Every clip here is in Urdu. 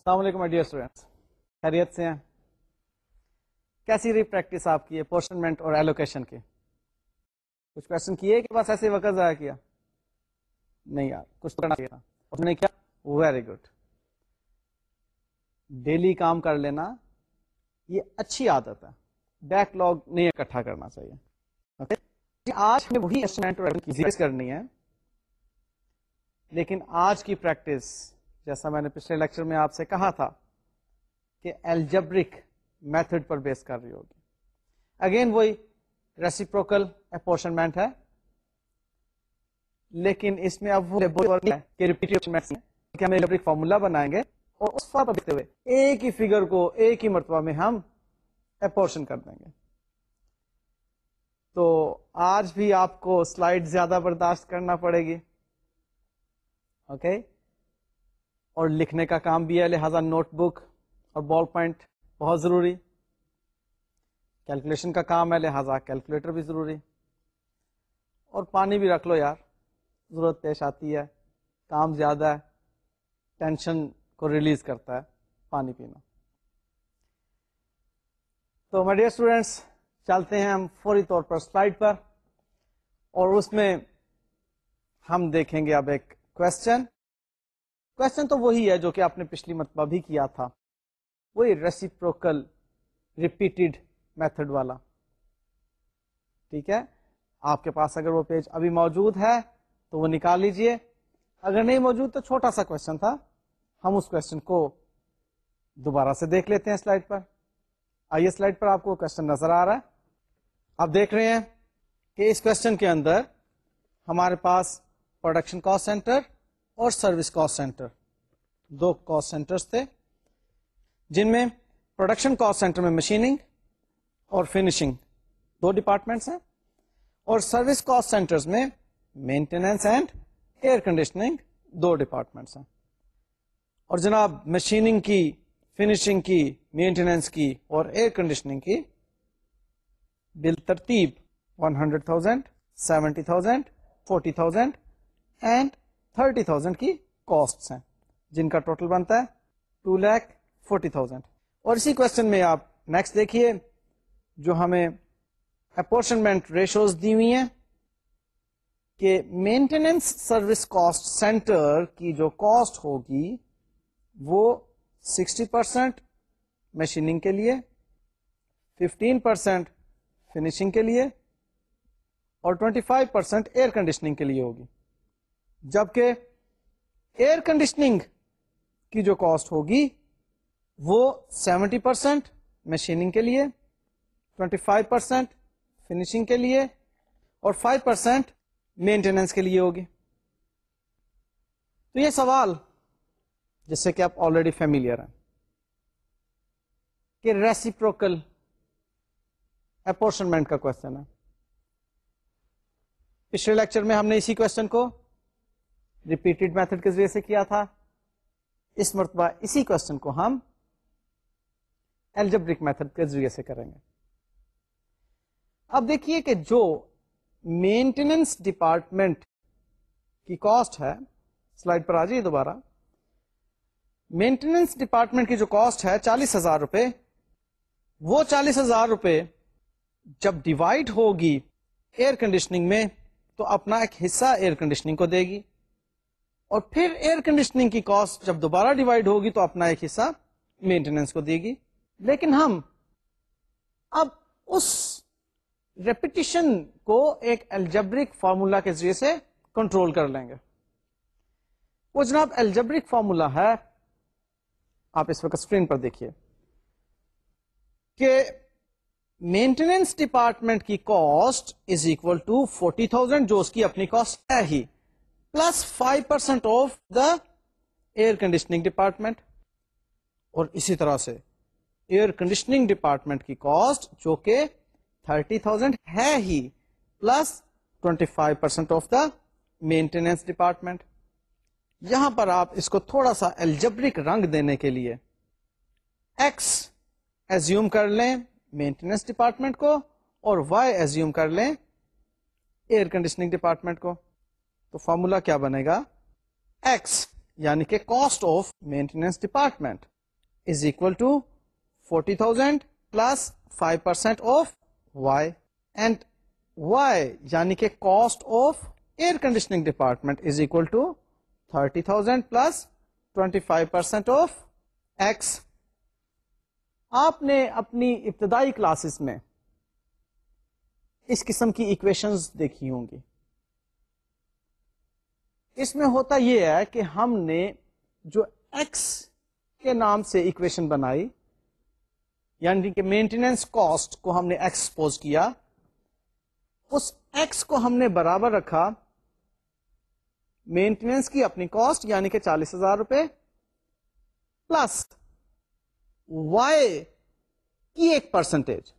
السلام علیکم ڈیئر اسٹوڈینٹس، خیریت سے ہیں؟ کیسی رہی پریکٹس آپ کی اپورشنمنٹ اور ایلوکیشن کی؟ کچھ کوشچن کیے کہ بس ایسے وقت ضائع کیا؟ نہیں یار، کچھ کرنا چاہیے تھا. اس نے کیا؟ Very good. ڈیلی کام کر لینا یہ اچھی عادت ہے. بیک لاگ نہیں اکٹھا کرنا چاہیے. اوکے، آج ہمیں وہی ایسٹیمیٹ کرنی ہے، لیکن آج کی پریکٹس جیسا میں نے پچھلے لیکچر میں آپ سے کہا تھا کہ الجبرک میتھڈ پر بیس کر رہی ہوگی. اگین وہی ریسیپروکل اپورشنمنٹ ہے، لیکن اس میں اب وہ ہم الجبرک فارمولا بنائیں گے اور اس پر دیکھتے ہوئے ایک ہی فگر کو ایک ہی مرتبہ میں ہم اپورشن کر دیں گے. تو آج بھی آپ کو سلائڈ زیادہ برداشت کرنا پڑے گی. اوکے، اور لکھنے کا کام بھی ہے، لہذا نوٹ بک اور بال پوائنٹ بہت ضروری. کیلکولیشن کا کام ہے، لہذا کیلکولیٹر بھی ضروری. اور پانی بھی رکھ لو یار، ضرورت پیش آتی ہے، کام زیادہ ہے، ٹینشن کو ریلیز کرتا ہے پانی پینا. تو مائی ڈیئر اسٹوڈینٹس، چلتے ہیں ہم فوری طور پر سلائڈ پر، اور اس میں ہم دیکھیں گے اب ایک کوشچن تو وہی ہے جو کہ آپ نے پچھلی مرتبہ بھی کیا تھا، وہی ریسیپروکل ریپیٹڈ میتھڈ والا. ٹھیک ہے، آپ کے پاس اگر وہ پیج ابھی موجود ہے تو وہ نکال لیجئے، اگر نہیں موجود تو چھوٹا سا کوشچن تھا، ہم اس کوشچن کو دوبارہ سے دیکھ لیتے ہیں سلائڈ پر. آئیے سلائڈ پر آپ کو کوشچن نظر آ رہا ہے. آپ دیکھ رہے ہیں کہ اس کوشچن کے اندر ہمارے پاس پروڈکشن کاسٹ سینٹر اور سروس کاسٹ سینٹر، دو کاسٹ سینٹرز تھے، جن میں پروڈکشن کاسٹ سینٹر میں مشیننگ اور فنیشنگ دو ڈپارٹمنٹس ہیں، اور سروس کاسٹ سینٹرز میں مینٹیننس اینڈ ایئر کنڈیشننگ دو ڈپارٹمنٹس ہیں. اور جناب مشیننگ کی، فنیشنگ کی، مینٹیننس کی اور ایئر کنڈیشننگ کی بالترتیب 100,000 70,000 40,000 اینڈ 30,000 کی کاسٹ ہیں، جن کا ٹوٹل بنتا ہے 2,40,000. اور اسی کوشچن میں آپ نیکسٹ دیکھیے، جو ہمیں اپورشنمنٹ ریشوز دی ہوئی ہیں کہ مینٹیننس سروس کاسٹ سینٹر کی جو کاسٹ ہوگی وہ 60% مشیننگ کے لیے، 15% فنیشنگ کے لیے اور 25% ایئر کنڈیشننگ کے لیے ہوگی. جبکہ ایئر کنڈیشننگ کی جو کاسٹ ہوگی وہ 70% مشیننگ کے لیے، 25% فنیشنگ کے لیے اور 5% مینٹیننس کے لیے ہوگی. تو یہ سوال جس سے کہ آپ آلریڈی فیملیئر ہیں کہ ریسیپروکل اپورشنمنٹ کا کوشچن ہے. پچھلے لیکچر میں ہم نے اسی کوشچن کو ریپیٹڈ میتھڈ کے ذریعے سے کیا تھا. اس مرتبہ اسی کوشچن کو ہم الجبرک میتھڈ کے ذریعے سے کریں گے. اب دیکھیے کہ جو مینٹیننس ڈپارٹمنٹ کی کاسٹ ہے، سلائڈ پر آ جائیے دوبارہ. مینٹیننس ڈپارٹمنٹ کی جو کاسٹ ہے 40,000 روپے، وہ 40,000 روپے جب ڈیوائڈ ہوگی ایئر کنڈیشننگ میں تو اپنا ایک حصہ ایئر کنڈیشننگ کو دے گی، اور پھر ایئر کنڈیشننگ کی کاسٹ جب دوبارہ ڈیوائڈ ہوگی تو اپنا ایک حصہ مینٹیننس کو دے گی. لیکن ہم اب اس ریپیٹیشن کو ایک الجبرک فارمولا کے ذریعے سے کنٹرول کر لیں گے. وہ جناب الجبرک فارمولا ہے، آپ اس وقت اسکرین پر دیکھیے کہ مینٹیننس ڈپارٹمنٹ کی کاسٹ از اکول ٹو 40,000 جو اس کی اپنی کاسٹ ہے ہی، plus 5% of the air conditioning department. اور اسی طرح سے ایئر کنڈیشننگ ڈپارٹمنٹ کی کاسٹ جو کہ 30,000 ہے ہی، plus 25% of the maintenance department. یہاں پر آپ اس کو تھوڑا سا الجبرک رنگ دینے کے لیے ایکس ایزیوم کر لیں مینٹیننس ڈپارٹمنٹ کو اور وائی ایزیوم کر لیں ایئر کنڈیشننگ ڈپارٹمنٹ کو. تو فارمولا کیا بنے گا؟ ایکس یعنی کہ cost of maintenance department is equal to 40,000 plus 5% of y, and y یعنی کہ cost of air conditioning department is equal to 30,000 plus 25% of x. آپ نے اپنی ابتدائی کلاسز میں اس قسم کی ایکویشنز دیکھی ہوں گی. اس میں ہوتا یہ ہے کہ ہم نے جو ایکس کے نام سے ایکویشن بنائی، یعنی کہ مینٹیننس کاسٹ کو ہم نے ایکسپوز کیا، اس ایکس کو ہم نے برابر رکھا مینٹیننس کی اپنی کاسٹ یعنی کہ 40,000 روپے پلس وائی کی ایک پرسنٹیج.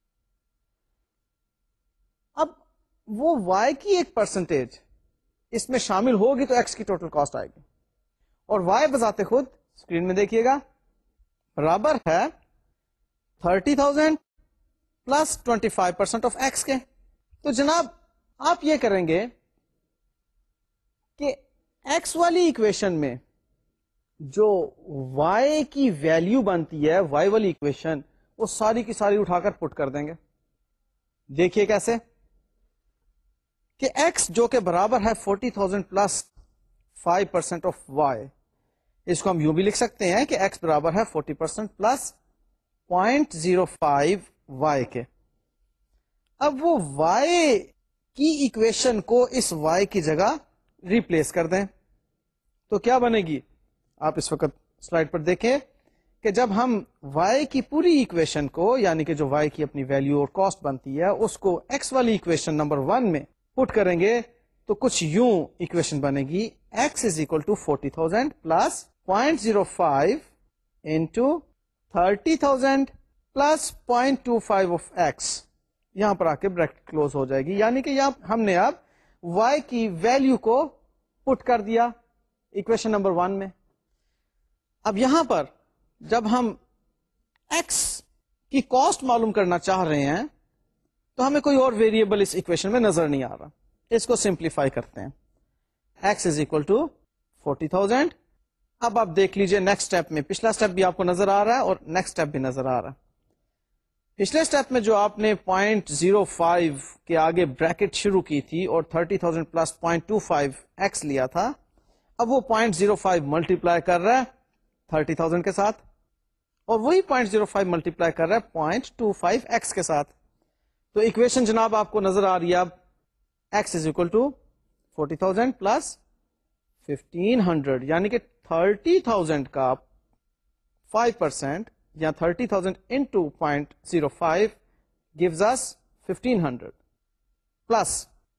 اب وہ وائی کی ایک پرسنٹیج اس میں شامل ہوگی تو ایکس کی ٹوٹل کاسٹ آئے گی، اور وائی بذات خود اسکرین میں دیکھیے گا برابر ہے 30,000 پلس 25% آف ایکس کے. تو جناب آپ یہ کریں گے کہ ایکس والی ایکویشن میں جو وائی کی ویلیو بنتی ہے، وائی والی ایکویشن، وہ ساری کی ساری اٹھا کر پٹ کر دیں گے. دیکھیے کیسے کہ ایکس جو کہ برابر ہے 40,000 پلس 5% آف وائی، اس کو ہم یوں بھی لکھ سکتے ہیں کہ ایکس برابر ہے 40% پلس 0.05 وائی کے. اب وہ وائی کی ایکویشن کو اس وائی کی جگہ ریپلیس کر دیں تو کیا بنے گی؟ آپ اس وقت سلائڈ پر دیکھیں کہ جب ہم وائی کی پوری ایکویشن کو، یعنی کہ جو وائی کی اپنی ویلیو اور کاسٹ بنتی ہے، اس کو ایکس والی ایکویشن نمبر 1 میں پٹ کریں گے تو کچھ یوں ایکویشن بنے گی x is equal to 40,000 plus 0.05 into 30,000 plus 0.25 of x. یہاں پر آ کے بریکٹ کلوز ہو جائے گی، یعنی کہ یہاں ہم نے اب y کی ویلیو کو پٹ کر دیا ایکویشن نمبر 1 میں. اب یہاں پر جب ہم x کی کاسٹ معلوم کرنا چاہ رہے ہیں تو ہمیں کوئی اور ویریبل اس ایکویشن میں نظر نہیں آ رہا. اس کو سمپلیفائی کرتے ہیں. x is equal to 40,000. اب آپ دیکھ لیجئے نیکسٹ اسٹیپ میں، پچھلا اسٹیپ بھی آپ کو نظر آ رہا ہے اور نیکسٹ اسٹیپ بھی نظر آ رہا ہے. پچھلے اسٹیپ میں جو آپ نے 0.05 کے آگے بریکٹ شروع کی تھی اور 30,000 پلس 0.25 x لیا تھا، اب وہ 0.05 ملٹیپلائی کر رہا ہے 30,000 کے ساتھ، اور وہی 0.05 ملٹیپلائی کر رہا ہے 0.25 x کے ساتھ. تو ایکویشن جناب آپ کو نظر آ رہی ہے اب x is equal to 40,000 plus 1,500، یعنی کہ 30,000 کا 5% یا 30,000 into 0.05 gives us 1,500 plus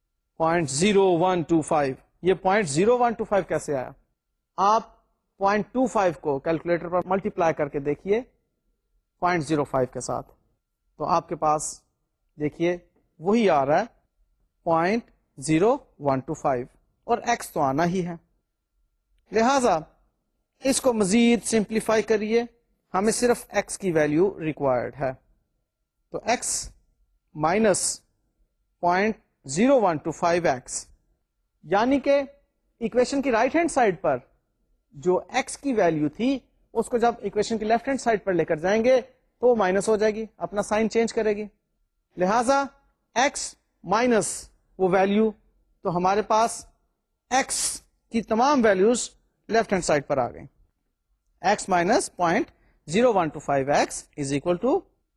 0.0125. یہ 0.0125 کیسے آیا؟ آپ 0.25 کو کیلکولیٹر پر ملٹیپلائی کر کے دیکھیے 0.05 کے ساتھ، تو آپ کے پاس دیکھیے وہی آ رہا ہے 0.0125، اور x تو آنا ہی ہے. لہذا اس کو مزید سمپلیفائی کریے، ہمیں صرف x کی ویلیو ریکوائرڈ ہے. تو x مائنس 0.0125x، یعنی کہ ایکویشن کی رائٹ ہینڈ سائڈ پر جو x کی ویلیو تھی اس کو جب ایکویشن کی لیفٹ ہینڈ سائڈ پر لے کر جائیں گے تو وہ مائنس ہو جائے گی، اپنا سائن چینج کرے گی. لہذا x مائنس وہ ویلیو، تو ہمارے پاس x کی تمام ویلیوز لیفٹ ہینڈ سائڈ پر آ گئی. x minus 0.0125x is equal to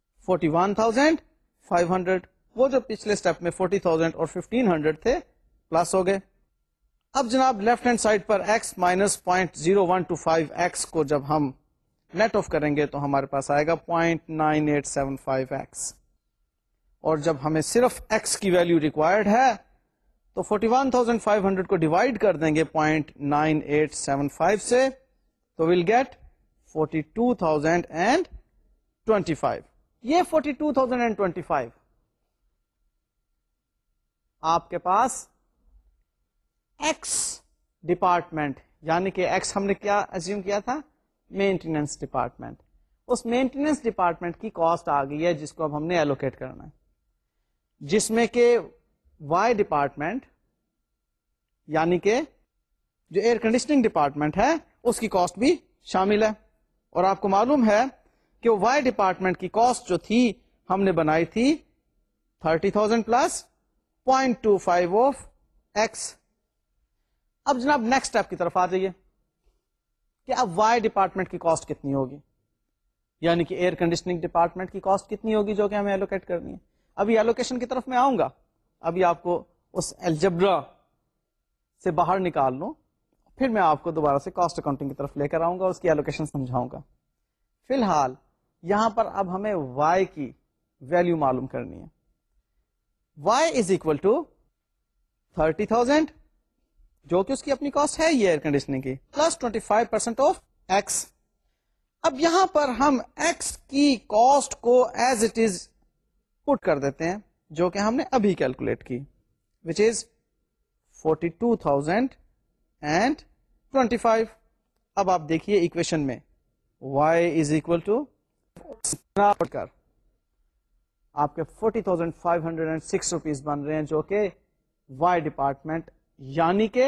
41,500. وہ جو پچھلے اسٹیپ میں 40,000 اور 1,500 تھے پلس ہو گئے. اب جناب لیفٹ ہینڈ سائڈ پر x مائنس 0.0125x کو جب ہم نیٹ آف کریں گے تو ہمارے پاس آئے گا 0.9875x، اور جب ہمیں صرف x کی ویلیو ریکوائرڈ ہے تو 41,500 کو ڈیوائڈ کر دیں گے 0.9875 سے، تو ویل گیٹ 42,025. یہ 42,025 آپ کے پاس ایکس ڈپارٹمنٹ، یعنی کہ ایکس ہم نے کیا ایزیوم کیا تھا؟ Maintenance department. اس مینٹیننس ڈپارٹمنٹ کی کاسٹ آ گئی ہے جس کو اب ہم نے ایلوکیٹ کرنا ہے، جس میں کہ وائی ڈپارٹمنٹ یعنی کہ جو ایئر کنڈیشننگ ڈپارٹمنٹ ہے اس کی کاسٹ بھی شامل ہے، اور آپ کو معلوم ہے کہ وائی ڈپارٹمنٹ کی کاسٹ جو تھی ہم نے بنائی تھی 30,000 پلس 0.25 آف ایکس. اب جناب نیکسٹ اسٹیپ کی طرف آ جائیے کہ اب وائی ڈپارٹمنٹ کی کاسٹ کتنی ہوگی, یعنی کہ ایئر کنڈیشننگ ڈپارٹمنٹ کی کاسٹ کتنی ہوگی جو کہ ہمیں ایلوکیٹ کرنی ہے. ابھی ایلوکیشن کی طرف میں آؤں گا, ابھی آپ کو اس الجبرا سے باہر نکال لوں, پھر میں آپ کو دوبارہ سے کاسٹ اکاؤنٹنگ کی طرف لے کر آؤں گا, اس کی ایلوکیشن سمجھاؤں گا. فی الحال یہاں پر اب ہمیں وائی کی ویلیو معلوم کرنی ہے. وائی از اکول ٹو 30,000 جو کہ اس کی اپنی کاسٹ ہے یہ ایئر کنڈیشننگ کی, پلس 25% آف ایکس. اب یہاں پر ہم ایکس کی کاسٹ کو ایز اٹ از پٹ کر دیتے ہیں جو کہ ہم نے ابھی کیلکولیٹ کی, وچ از 42,025. اب آپ دیکھیے اکویشن میں y از اکول ٹو کر آپ کے 40,506 روپیز بن رہے ہیں جو کہ وائی ڈپارٹمنٹ یعنی کہ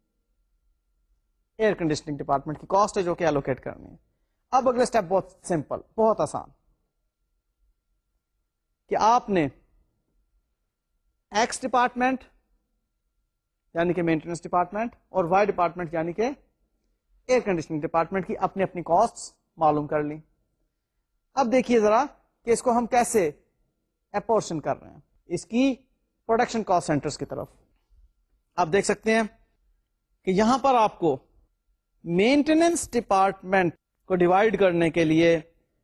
ایئر کنڈیشننگ ڈپارٹمنٹ کی کاسٹ ہے جو کہ ایلوکیٹ کرنی ہے. اب اگلا اسٹیپ بہت سمپل, بہت آسان, کہ آپ نے ایکس ڈپارٹمنٹ یعنی کہ مینٹیننس ڈپارٹمنٹ اور وائی ڈپارٹمنٹ یعنی کہ ایئر کنڈیشننگ ڈپارٹمنٹ کی اپنی اپنی کاسٹ معلوم کر لی. اب دیکھیے ذرا کہ اس کو ہم کیسے اپورشن کر رہے ہیں اس کی پروڈکشن کاسٹ سینٹرز کی طرف. آپ دیکھ سکتے ہیں کہ یہاں پر آپ کو مینٹیننس ڈپارٹمنٹ کو ڈیوائڈ کرنے کے لیے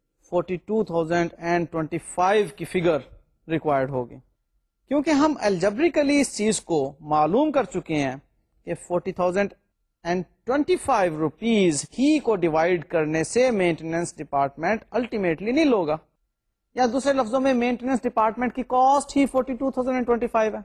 42,025 کی فگر ریکوائرڈ ہوگی, کیونکہ ہم الجبریکلی اس چیز کو معلوم کر چکے ہیں کہ 40,025 روپیز ہی کو ڈیوائڈ کرنے سے مینٹیننس ڈپارٹمنٹ الٹیمیٹلی نہیں لوگا, یا دوسرے لفظوں میں مینٹیننس ڈپارٹمنٹ کی کاسٹ ہی 42,025 ہے.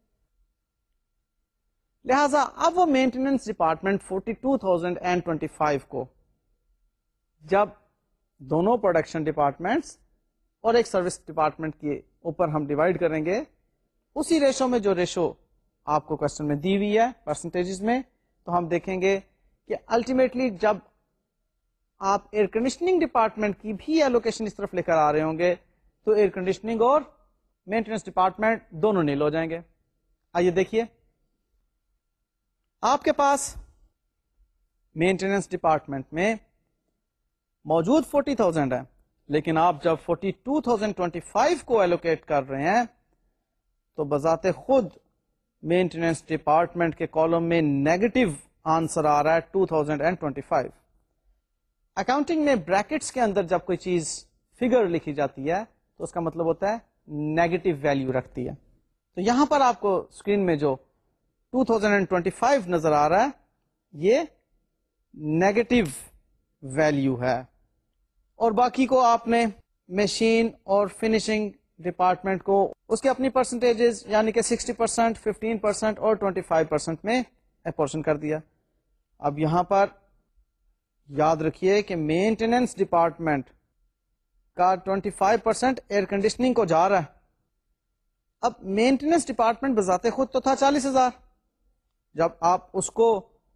لہذا اب وہ مینٹیننس ڈپارٹمنٹ 42,025 کو جب دونوں پروڈکشن ڈپارٹمنٹس اور ایک سروس ڈپارٹمنٹ کے اوپر ہم ڈیوائڈ کریں گے, اسی ریشو میں جو ریشو آپ کو کوشچن میں دی ہوئی ہے پرسنٹیجز میں, تو ہم دیکھیں گے کہ الٹیمیٹلی جب آپ ایئر کنڈیشننگ ڈپارٹمنٹ کی بھی ایلوکیشن اس طرف لے کر آ رہے ہوں گے تو ایئر کنڈیشننگ اور مینٹیننس ڈپارٹمنٹ دونوں نیل ہو جائیں گے. آئیے دیکھیے, آپ کے پاس مینٹیننس ڈپارٹمنٹ میں موجود 40,000 ہے, لیکن آپ جب 42,025 کو ایلوکیٹ کر رہے ہیں تو بذات خود مینٹیننس ڈپارٹمنٹ کے کالم میں نیگیٹو آنسر آ رہا ہے 2025. اکاؤنٹنگ میں بریکٹس کے اندر جب کوئی چیز فگر لکھی جاتی ہے تو اس کا مطلب ہوتا ہے نیگیٹو ویلیو رکھتی ہے. تو یہاں پر آپ کو اسکرین میں جو 2025 نظر آ رہا ہے یہ نیگیٹو ویلیو ہے, اور باقی کو آپ نے مشین اور فنیشنگ ڈپارٹمنٹ کو اس کے اپنی پرسنٹیجز یعنی کہ 60%, 15% اور 25% میں اپورشن کر دیا. اب یہاں پر یاد رکھیے کہ مینٹیننس ڈپارٹمنٹ کا 25% ایئر کنڈیشننگ کو جا رہا ہے. اب مینٹیننس ڈپارٹمنٹ بذات خود تو تھا 40,000, جب آپ اس کو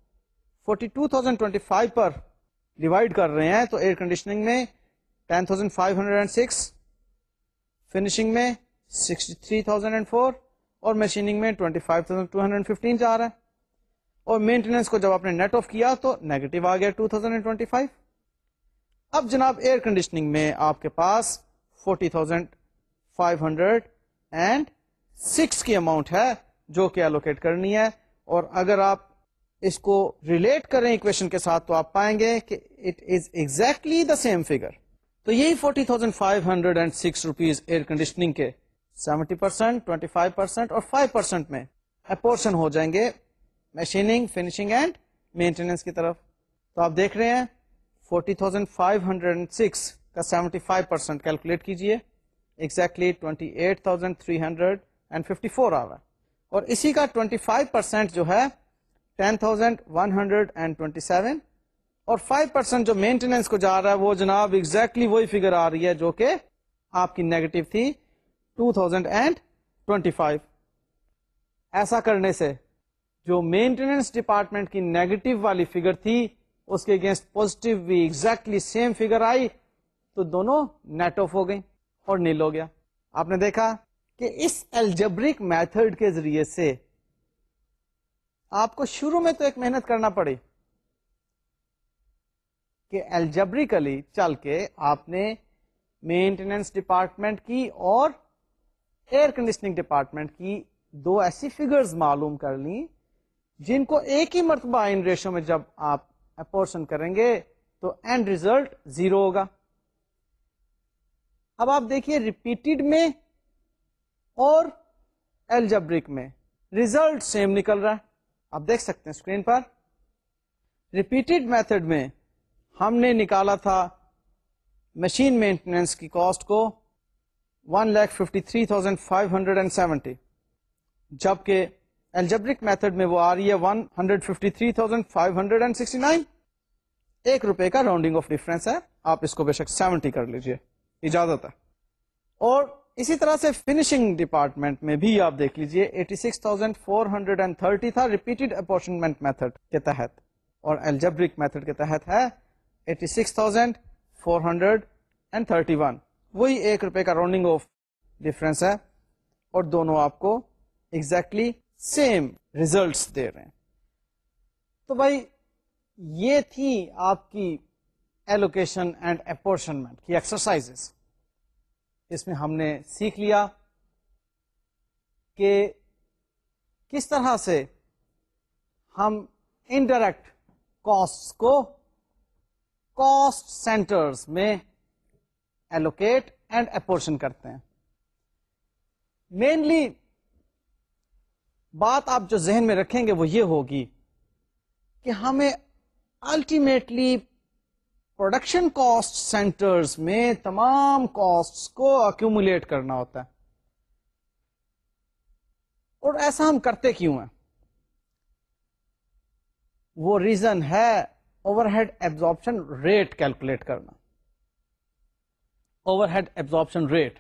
42,025 پر ڈیوائڈ کر رہے ہیں تو ایئر کنڈیشننگ میں 10,506, فنیشنگ میں 63,004 اور مشیننگ میں 25,215 جا رہا ہے, اور مینٹیننس کو جب آپ نے نیٹ آف کیا تو نیگیٹو آ گیا 2025. اب جناب ایئر کنڈیشننگ میں آپ کے پاس 40,506 کی اماؤنٹ ہے جو کہ الوکیٹ کرنی ہے, اور اگر آپ اس کو ریلیٹ کریں اکویشن کے ساتھ تو آپ پائیں گے کہ it is exactly the same figure. تو یہی 40,506 روپیز ایئر کنڈیشننگ کے 70%, 25% اور 5% میں اپورشن ہو جائیں گے مشیننگ, فنیشنگ اینڈ مینٹیننس کی طرف. تو آپ دیکھ رہے ہیں 40,506 کا 75% کیلکولیٹ کیجئے, ایگزیکٹلی 28,354 آ رہا ہے, اور اسی کا 25% جو ہے 10,127 اور 5% جو مینٹیننس کو جا رہا ہے وہ جناب ایگزیکٹلی وہی فگر آ رہی ہے جو کہ آپ کی نیگیٹو تھی 2025. ایسا کرنے سے جو مینٹیننس ڈپارٹمنٹ کی نیگیٹو والی فگر تھی اس کے اگینسٹ پوزیٹو بھی ایگزیکٹلی سیم فگر آئی تو دونوں نیٹ آف ہو گئی اور نیل ہو گیا. آپ نے دیکھا کہ اس الجبرک میتھڈ کے ذریعے سے آپ کو شروع میں تو ایک محنت کرنا پڑی کہ الجبریکلی چل کے آپ نے مینٹیننس ڈپارٹمنٹ کی اور ایئر کنڈیشننگ ڈپارٹمنٹ کی دو ایسی فگرز معلوم کر لیں جن کو ایک ہی مرتبہ ان ریشو میں جب آپ اپورشن کریں گے تو اینڈ ریزلٹ 0 ہوگا. اب آپ دیکھیے ریپیٹڈ میں اور الجبرک میں ریزلٹ سیم نکل رہا ہے. آپ دیکھ سکتے ہیں اسکرین پر. ریپیٹڈ میتھڈ میں ہم نے نکالا تھا مشین مینٹیننس کی کاسٹ کو 1,53,570 جبکہ الجبرک میتھڈ میں وہ آ رہی ہے 153,569. ₹1 کا راؤنڈنگ آف ڈفرنس ہے. آپ اس کو بے شک 70 کر لیجئے, اجازت ہے. اور اسی طرح سے فنیشنگ ڈپارٹمنٹ میں بھی آپ دیکھ لیجئے 86,430 تھا ریپیٹڈ اپورشنمنٹ میتھڈ کے تحت, اور الجبرک میتھڈ کے تحت ہے 86,431. وہی ₹1 کا راؤنڈنگ آف ڈفرنس ہے اور دونوں آپ کو ایگزیکٹلی سیم ریزلٹس دے رہے ہیں. تو بھائی یہ تھی آپ کی ایلوکیشن اینڈ اپورشنمنٹ کی ایکسرسائزز. اس میں ہم نے سیکھ لیا کہ کس طرح سے ہم انڈائریکٹ کاسٹ کو کاسٹ سینٹرز میں ایلوکیٹ اینڈ اپورشن کرتے ہیں. مینلی بات آپ جو ذہن میں رکھیں گے وہ یہ ہوگی کہ ہمیں الٹیمیٹلی پروڈکشن کاسٹ سینٹرز میں تمام کاسٹس کو ایکومولیٹ کرنا ہوتا ہے. اور ایسا ہم کرتے کیوں ہیں؟ وہ ریزن ہے overhead absorption rate calculate کرنا. اوور ہیڈ ایبزارپشن ریٹ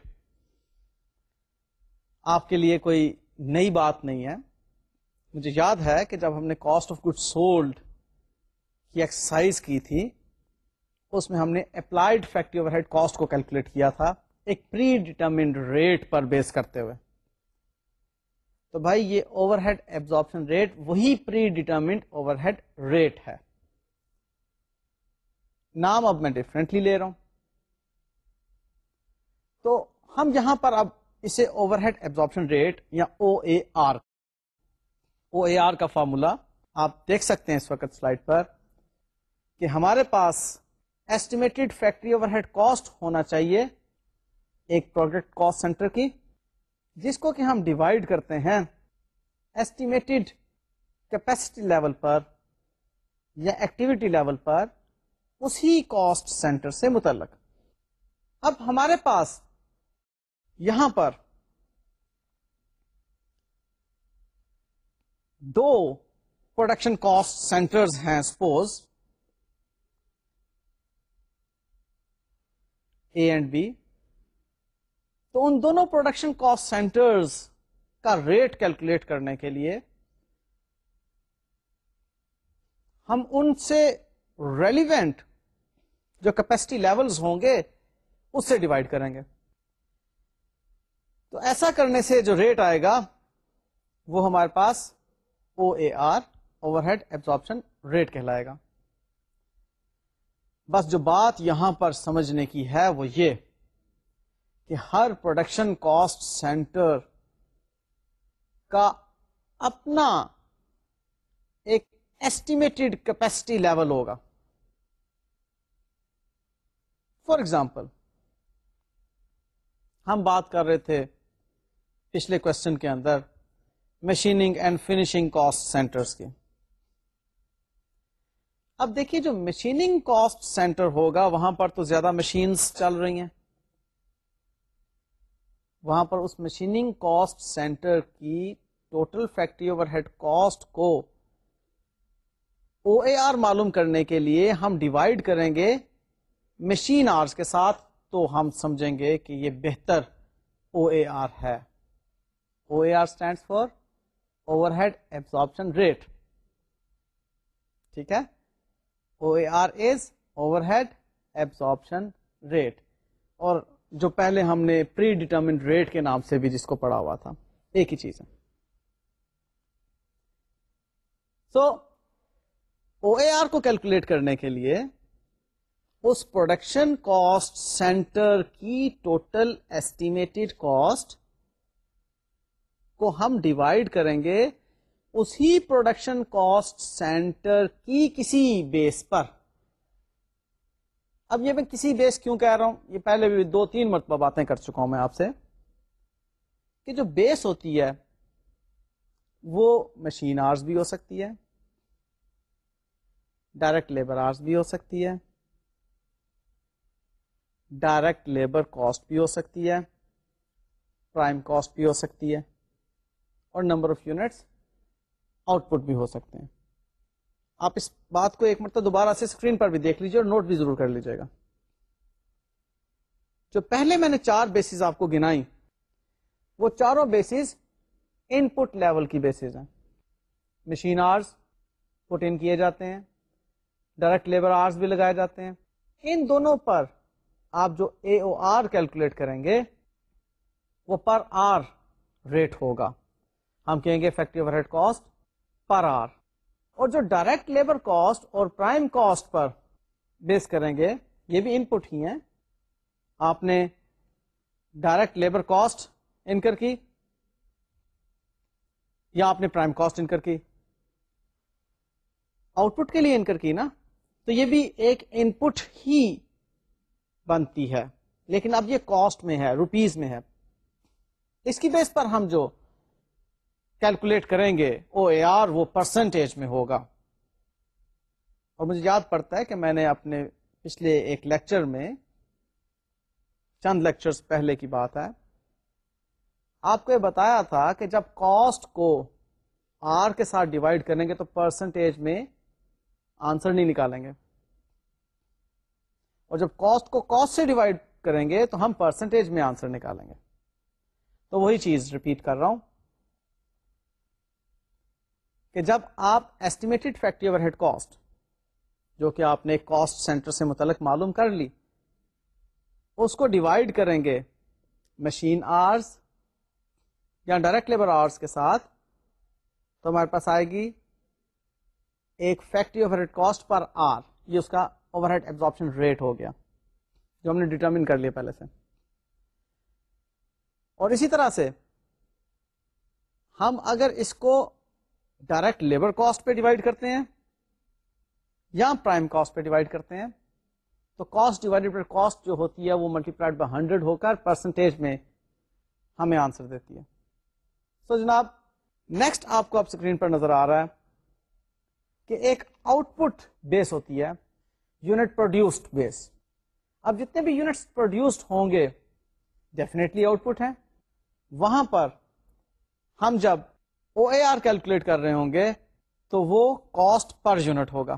آپ کے لیے کوئی نئی بات نہیں ہے. مجھے یاد ہے کہ جب ہم نے کاسٹ آف گڈ سولڈ کی ایکسرسائز کی تھی اس میں ہم نے applied factory overhead cost کو کیلکولیٹ کیا تھا ایک پری ڈیٹرمنڈ ریٹ پر بیس کرتے ہوئے. تو بھائی یہ اوور ہیڈ ایبزارپشن ریٹ وہی predetermined overhead rate ہے. نام اب میں ڈفرینٹلی لے رہا ہوں. تو ہم یہاں پر اب اسے اوور ہیڈ ایبزارپشن ریٹ یا او اے آر کا فارمولا آپ دیکھ سکتے ہیں اس وقت سلائڈ پر کہ ہمارے پاس estimated factory overhead cost ہونا چاہیے ایک پروڈکٹ کاسٹ سینٹر کی, جس کو کہ ہم ڈیوائڈ کرتے ہیں ایسٹیمیٹڈ کیپیسٹی لیول پر یا ایکٹیویٹی لیول پر اسی کاسٹ سینٹر سے متعلق. اب ہمارے پاس یہاں پر دو پروڈکشن کاسٹ سینٹرز ہیں سپوز اے اینڈ بی. تو ان دونوں پروڈکشن کاسٹ سینٹرز کا ریٹ کیلکولیٹ کرنے کے لیے ہم ان سے ریلیونٹ جو کیپیسٹی لیولز ہوں گے اس سے ڈیوائڈ کریں گے. تو ایسا کرنے سے جو ریٹ آئے گا وہ ہمارے پاس O A R overhead absorption rate کہلائے گا. بس جو بات یہاں پر سمجھنے کی ہے وہ یہ کہ ہر پروڈکشن کاسٹ سینٹر کا اپنا ایک ایسٹیمیٹڈ کیپیسٹی لیول ہوگا. فار ایگزامپل ہم بات کر رہے تھے پچھلے کوشچن کے اندر machining and finishing cost centres کی. اب دیکھیے جو مشیننگ کاسٹ سینٹر ہوگا وہاں پر تو زیادہ مشینز چل رہی ہیں, وہاں پر اس مشیننگ کاسٹ سینٹر کی total factory overhead cost کو او اے آر معلوم کرنے کے لیے ہم ڈیوائڈ کریں گے مشین آرز کے ساتھ, تو ہم سمجھیں گے کہ یہ بہتر او اے آر ہے. O A R stands for overhead absorption rate. ٹھیک ہے, OAR is overhead absorption rate, اور جو پہلے ہم نے پری ڈیٹرمنڈ ریٹ کے نام سے بھی جس کو پڑھا ہوا تھا, ایک ہی چیز ہے. سو OAR کو کیلکولیٹ کرنے کے لیے اس پروڈکشن کاسٹ سینٹر کی ٹوٹل ایسٹیمیٹڈ کاسٹ کو ہم ڈیوائڈ کریں گے اسی پروڈکشن کاسٹ سینٹر کی کسی بیس پر. اب یہ میں کسی بیس کیوں کہہ رہا ہوں, یہ پہلے بھی 2-3 مرتبہ باتیں کر چکا ہوں میں آپ سے, کہ جو بیس ہوتی ہے وہ مشین آرز بھی ہو سکتی ہے, ڈائریکٹ لیبر آرز بھی ہو سکتی ہے, ڈائریکٹ لیبر کاسٹ بھی ہو سکتی ہے, پرائم کاسٹ بھی ہو سکتی ہے, اور number of units output بھی ہو سکتے ہیں. آپ اس بات کو ایک مرتبہ دوبارہ سے اسکرین پر بھی دیکھ لیجیے اور نوٹ بھی ضرور کر لیجیے گا. جو پہلے میں نے 4 بیسز آپ کو گنائی, وہ چاروں بیسز ان پٹ لیول کی بیسز ہیں. مشین آرز پٹ ان کیے جاتے ہیں, ڈائریکٹ لیبر آرز بھی لگائے جاتے ہیں. ان دونوں پر آپ جو AOR کیلکولیٹ کریں گے وہ پر آر ریٹ ہوگا. ہم کہیں گے factory overhead cost per hour. اور جو ڈائریکٹ لیبر کاسٹ اور پرائم کاسٹ پر بیس کریں گے, یہ بھی ان پٹ ہی ہیں. آپ نے ڈائریکٹ لیبر کاسٹ انکر کی یا آپ نے پرائم کاسٹ انکر کی, آؤٹ پٹ کے لیے انکر کی نا, تو یہ بھی ایک ان پٹ ہی بنتی ہے, لیکن اب یہ کاسٹ میں ہے, روپیز میں ہے. اس کی بیس پر ہم جو کیلکولیٹ کریں گے OAR وہ پرسنٹیج میں ہوگا. اور مجھے یاد پڑتا ہے کہ میں نے اپنے پچھلے ایک لیکچر میں, چند لیکچرز پہلے کی بات ہے, آپ کو یہ بتایا تھا کہ جب کاسٹ کو آر کے ساتھ ڈیوائڈ کریں گے تو پرسنٹیج میں آنسر نہیں نکالیں گے, اور جب کاسٹ کو کاسٹ سے ڈیوائڈ کریں گے تو ہم پرسنٹیج میں آنسر نکالیں گے. تو وہی چیز ریپیٹ کر رہا ہوں کہ جب آپ estimated factory overhead cost, جو کہ آپ نے کاسٹ سینٹر سے متعلق معلوم کر لی, اس کو ڈیوائڈ کریں گے مشین آرز یا ڈائریکٹ لیبر آرز کے ساتھ, تو ہمارے پاس آئے گی ایک factory overhead cost per hour. یہ اس کا اوور ہیڈ ایبزارپشن ریٹ ہو گیا جو ہم نے ڈیٹرمن کر لیا پہلے سے. اور اسی طرح سے ہم اگر اس کو ڈائریکٹ لیبر کاسٹ پہ ڈیوائڈ کرتے ہیں یا پرائم کاسٹ پہ ڈیوائڈ کرتے ہیں, تو کاسٹ ڈیوائڈیڈ بائی کاسٹ جو ہوتی ہے وہ ملٹیپلائڈ بائی 100 ہو کر پرسنٹیج میں ہمیں آنسر دیتی ہے. سو جناب نیکسٹ آپ کو اب اسکرین پر نظر آ رہا ہے کہ ایک آؤٹ پٹ بیس ہوتی ہے, یونٹ پروڈیوسڈ بیس. اب جتنے بھی یونٹس پروڈیوسڈ ہوں گے ڈیفینیٹلی آؤٹ پٹ ہیں. وہاں پر ہم جب OAR کیلکولیٹ کر رہے ہوں گے تو وہ کاسٹ پر یونٹ ہوگا.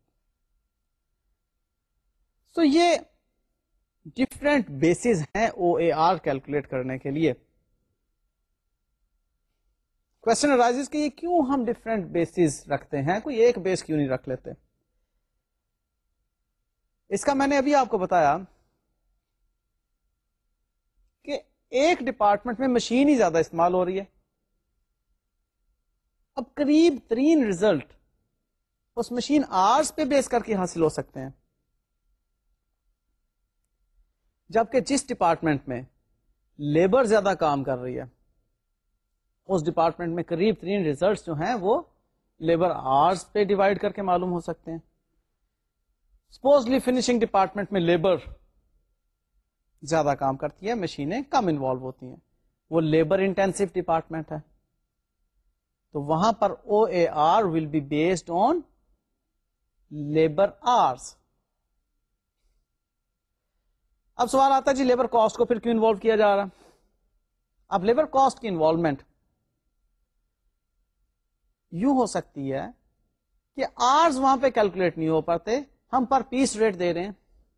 تو یہ ڈفرینٹ بیسز ہیں OAR کیلکولیٹ کرنے کے لیے. کوشچن ارائزز کہ یہ کیوں ہم ڈفرینٹ بیسز رکھتے ہیں, کوئی ایک بیس کیوں نہیں رکھ لیتے؟ اس کا میں نے ابھی آپ کو بتایا کہ ایک ڈپارٹمنٹ میں مشین ہی زیادہ استعمال ہو رہی ہے. اب قریب ترین ریزلٹ اس مشین آرز پہ بیس کر کے حاصل ہو سکتے ہیں, جبکہ جس ڈپارٹمنٹ میں لیبر زیادہ کام کر رہی ہے اس ڈپارٹمنٹ میں قریب ترین ریزلٹس جو ہیں وہ لیبر آرز پہ ڈیوائڈ کر کے معلوم ہو سکتے ہیں. سپوزلی فنیشنگ ڈپارٹمنٹ میں لیبر زیادہ کام کرتی ہے, مشینیں کم انوالو ہوتی ہیں, وہ لیبر انٹینسو ڈپارٹمنٹ ہے, تو وہاں پر OAR will be based on labour hours. اب سوال آتا ہے جی لیبر کاسٹ کو پھر کیوں انوالو کیا جا رہا؟ اب لیبر کاسٹ کی انوالومنٹ یوں ہو سکتی ہے کہ آرز وہاں پہ کیلکولیٹ نہیں ہو پاتے, ہم پر پیس ریٹ دے رہے ہیں.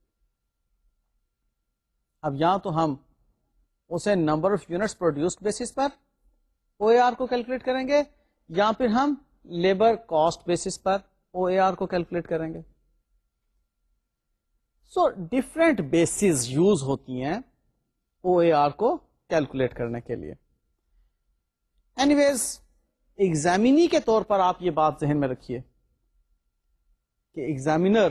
اب یا تو ہم اسے number of units produced basis پر OAR کو کیلکولیٹ کریں گے, یا پھر ہم لیبر کاسٹ بیسس پر OAR کو کیلکولیٹ کریں گے. سو ڈفرینٹ بیسز یوز ہوتی ہیں او اے آر کو کیلکولیٹ کرنے کے لیے. اینی ویز ایگزامینی کے طور پر آپ یہ بات ذہن میں رکھیے کہ ایگزامینر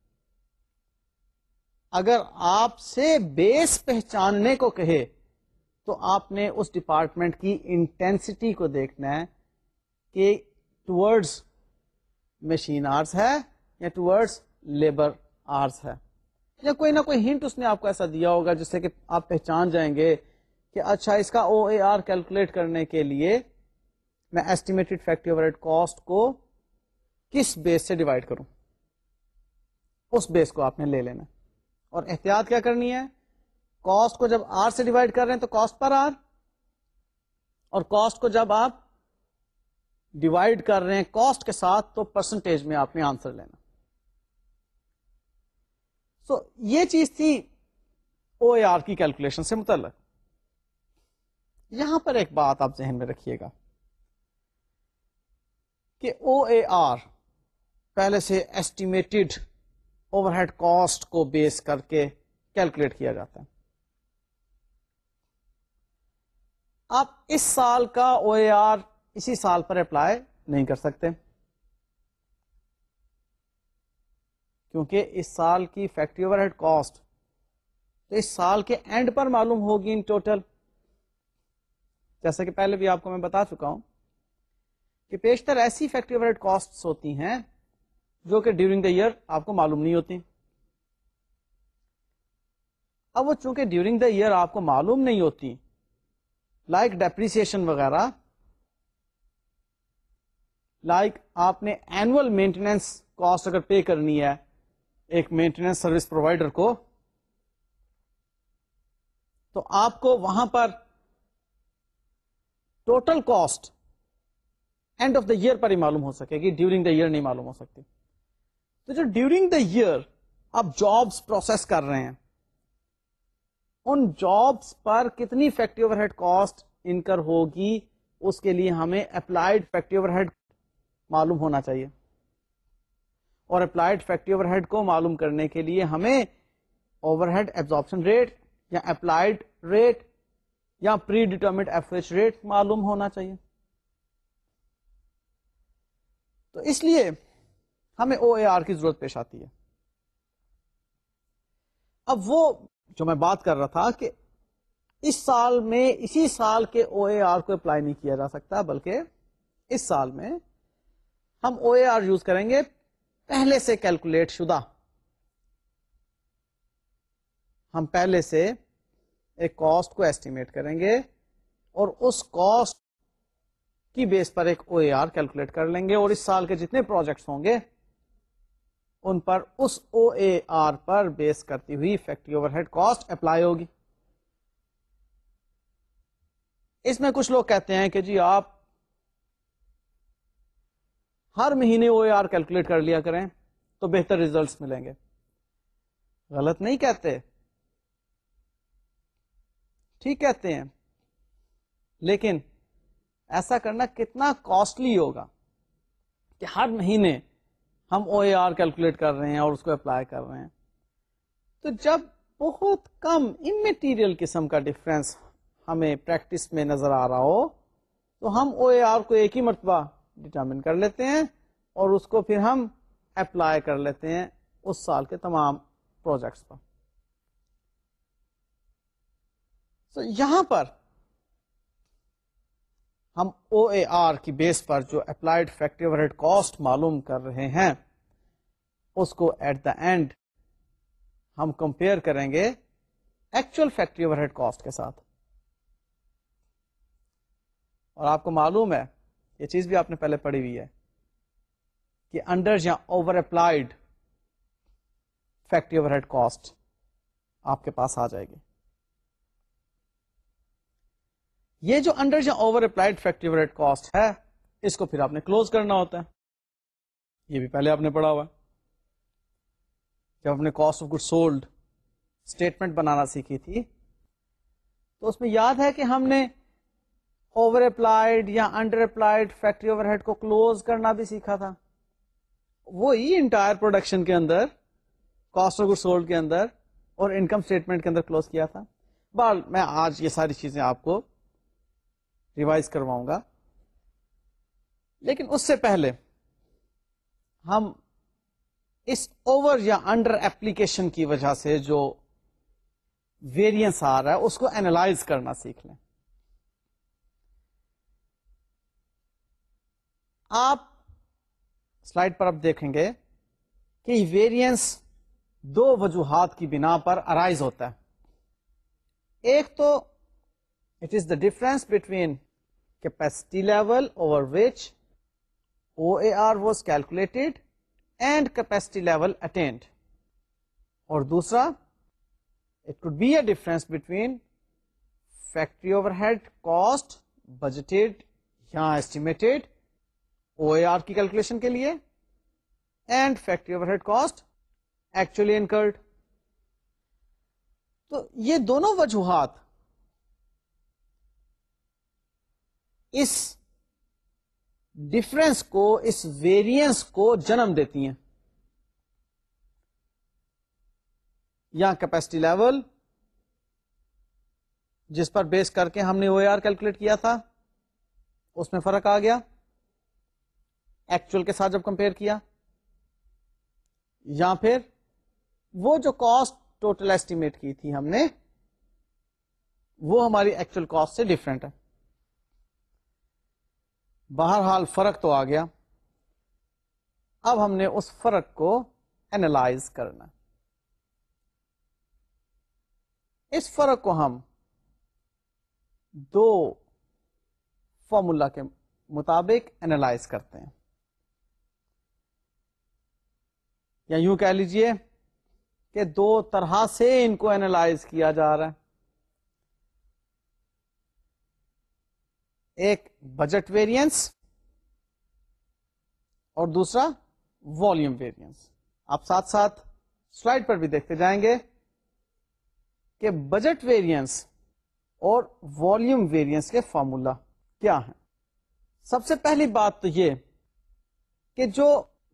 اگر آپ سے بیس پہچاننے کو کہے تو آپ نے اس ڈپارٹمنٹ کی انٹینسٹی کو دیکھنا ہے کہ ٹورڈز مشین آرز ہے یا ٹورڈز لیبر آرز ہے, یا کوئی نہ کوئی ہنٹ اس نے آپ کو ایسا دیا ہوگا جس سے کہ آپ پہچان جائیں گے کہ اچھا اس کا او اے آر کیلکولیٹ کرنے کے لیے میں estimated factory overhead cost کو کس بیس سے ڈیوائڈ کروں. اس بیس کو آپ نے لے لینا, اور احتیاط کیا کرنی ہے, کاسٹ کو جب آر سے ڈیوائڈ کر رہے ہیں تو کاسٹ پر آر, اور کاسٹ کو جب آپ ڈیوائڈ کر رہے ہیں کاسٹ کے ساتھ تو پرسنٹیج میں آپ نے آنسر لینا. سو یہ چیز تھی او اے آر کی کیلکولیشن سے متعلق. یہاں پر ایک بات آپ ذہن میں رکھیے گا کہ او اے آر پہلے سے ایسٹیمیٹڈ اوور ہیڈ کاسٹ کو بیس کر کے کیلکولیٹ کیا جاتا ہے. آپ اس سال کا او اے آر اسی سال پر اپلائی نہیں کر سکتے, کیونکہ اس سال کی فیکٹری اوور ہیڈ کاسٹ تو اس سال کے اینڈ پر معلوم ہوگی ان ٹوٹل. جیسا کہ پہلے بھی آپ کو میں بتا چکا ہوں کہ پیشتر ایسی فیکٹری اوور ہیڈ کاسٹ ہوتی ہیں جو کہ ڈیورنگ دا ایئر آپ کو معلوم نہیں ہوتی. اب وہ چونکہ ڈیورنگ دا ایئر آپ کو معلوم نہیں ہوتی, لائک ڈیپریسیشن وغیرہ, لائک آپ نے اینوئل مینٹیننس کاسٹ اگر پے کرنی ہے ایک مینٹیننس سروس پرووائڈر کو, تو آپ کو وہاں پر total cost end of the year پر ہی معلوم ہو سکے گی, ڈیورنگ دا ایئر نہیں معلوم ہو سکتی. تو جو ڈیورنگ دا ایئر آپ جابس پروسیس کر رہے ہیں, ان جابس پر کتنی factory overhead cost incur ہوگی, اس کے لیے ہمیں اپلائیڈ فیکٹری اوور ہیڈ معلوم ہونا چاہیے. اور اپلائیڈ فیکٹری اوور ہیڈ کو معلوم کرنے کے لیے ہمیں اوور ہیڈ ایبزارپشن ریٹ یا اپلائیڈ ریٹ یا پری ڈیٹرمنڈ ایوریج ریٹ معلوم ہونا چاہیے. تو اس لیے ہمیں او اے آر کی ضرورت پیش آتی ہے. اب وہ جو میں بات کر رہا تھا کہ اس سال میں اسی سال کے او اے آر کو اپلائی نہیں کیا جا سکتا, بلکہ اس سال میں ہم او اے آر یوز کریں گے پہلے سے کیلکولیٹ شدہ. ہم پہلے سے ایک کاسٹ کو ایسٹیمیٹ کریں گے اور اس کاسٹ کی بیس پر ایک او اے آر کیلکولیٹ کر لیں گے, اور اس سال کے جتنے پروجیکٹس ہوں گے ان پر اس او اے آر پر بیس کرتی ہوئی factory overhead cost apply ہوگی. اس میں کچھ لوگ کہتے ہیں کہ جی آپ ہر مہینے او اے آر کیلکولیٹ کر لیا کریں تو بہتر ریزلٹس ملیں گے. غلط نہیں کہتے, ٹھیک کہتے ہیں, لیکن ایسا کرنا کتنا کاسٹلی ہوگا کہ ہر مہینے ہم او اے آر کیلکولیٹ کر رہے ہیں اور اس کو اپلائی کر رہے ہیں. تو جب بہت کم انمیٹیریل قسم کا ڈفرینس ہمیں پریکٹس میں نظر آ رہا ہو تو ہم او اے آر کو ایک ہی مرتبہ ڈٹرمن کر لیتے ہیں اور اس کو پھر ہم اپلائی کر لیتے ہیں اس سال کے تمام پروجیکٹس پر. تو یہاں پر ہم او اے آر کی بیس پر جو applied factory overhead cost معلوم کر رہے ہیں اس کو ایٹ دا اینڈ ہم کمپیئر کریں گے actual factory overhead cost کے ساتھ. اور آپ کو معلوم ہے, یہ چیز بھی آپ نے پہلے پڑھی ہوئی ہے کہ انڈر یا over applied factory overhead cost آپ کے پاس آ جائے گی. یہ جو انڈر یا over applied factory overhead cost ہے اس کو پھر آپ نے کلوز کرنا ہوتا ہے. یہ بھی پہلے آپ نے پڑھا ہوا. جب ہم نے cost of good sold statement بنانا سیکھی تھی تو اس میں یاد ہے کہ ہم نے اوور اپلائیڈ یا under applied factory overhead کو کلوز کرنا بھی سیکھا تھا. وہی انٹائر پروڈکشن کے اندر کاسٹ آف گڈ سولڈ کے اندر اور انکم اسٹیٹمنٹ کے اندر کلوز کیا تھا. بہرحال میں آج یہ ساری چیزیں آپ کو ریوائز کرواؤں گا, لیکن اس سے پہلے ہم اس اوور یا انڈر ایپلیکیشن کی وجہ سے جو ویریئنس آ رہا ہے اس کو اینالائز کرنا سیکھ لیں. آپ سلائڈ پر اب دیکھیں گے کہ ویریئنس دو وجوہات کی بنا پر ارائز ہوتا ہے. ایک تو it is the difference between capacity level over which OAR was calculated and capacity level attained, اور دوسرا it could be a difference between factory overhead cost budgeted یا estimated OAR کی کیلکولیشن کے لیے and factory overhead cost actually incurred. تو یہ دونوں وجوہات اس ڈفرنس کو, اس ویریئنس کو جنم دیتی ہیں. یا کیپیسٹی لیول جس پر بیس کر کے ہم نے OAR کیلکولیٹ کیا تھا اس میں فرق آ گیا ایکچوئل کے ساتھ جب کمپیئر کیا, یا پھر وہ جو کاسٹ ٹوٹل ایسٹیمیٹ کی تھی ہم نے وہ ہماری ایکچوئل کاسٹ سے ڈفرینٹ ہے. بہرحال فرق تو آ گیا, اب ہم نے اس فرق کو اینالائز کرنا. اس فرق کو ہم دو فارمولا کے مطابق اینالائز کرتے ہیں, یا یوں کہہ لیجئے کہ دو طرح سے ان کو اینالائز کیا جا رہا ہے. ایک بجٹ ویریئنس اور دوسرا والیوم ویریئنس. آپ ساتھ ساتھ سلائڈ پر بھی دیکھتے جائیں گے کہ بجٹ ویریئنس اور والیوم ویریئنس کے فارمولا کیا ہیں. سب سے پہلی بات تو یہ کہ جو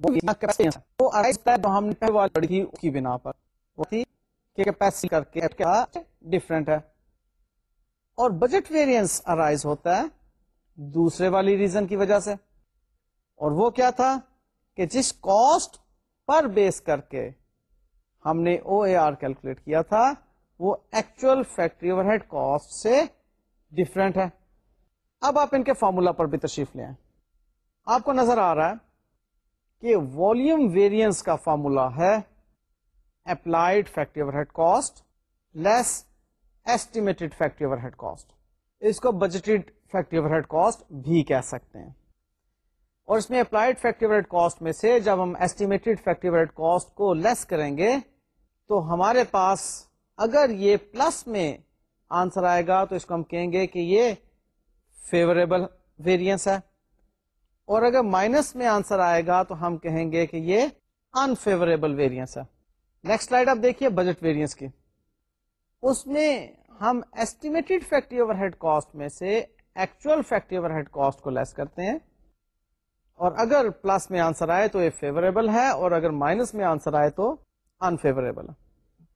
ہم نے پہلے پڑھی تھی اس کی بنا پر وہ تھی کہ کیپیسٹی کر کے ڈفرینٹ ہے, اور بجٹ ویریئنس ارائز ہوتا ہے دوسرے والی ریزن کی وجہ سے, اور وہ کیا تھا کہ جس کاسٹ پر بیس کر کے ہم نے OAR کیلکولیٹ کیا تھا وہ actual factory overhead cost سے ڈفرینٹ ہے. اب آپ ان کے فارمولا پر بھی تشریف لے آئیں. آپ کو نظر آ رہا ہے کہ والیوم ویریئنس کا فارمولا ہے applied factory overhead cost less estimated factory overhead cost. اس کو budgeted factory overhead cost بھی کہہ سکتے ہیں. اور اس میں applied factory overhead cost میں سے جب ہم estimated factory overhead cost کو لیس کریں گے تو ہمارے پاس اگر یہ پلس میں آنسر آئے گا تو اس کو ہم کہیں گے کہ یہ فیوریبل ویریئنس ہے, اور اگر مائنس میں آنسر آئے گا تو ہم کہیں گے کہ یہ انفیوریبل ویریئنس ہے. نیکسٹ سلائڈ آپ دیکھیے بجٹ ویریئنس کی. اس میں ہم estimated factory overhead cost میں سے actual factory overhead cost کو لیس کرتے ہیں, اور اگر پلس میں آنسر آئے تو یہ فیوریبل ہے, اور اگر مائنس میں آنسر آئے تو انفیوریبل ہے.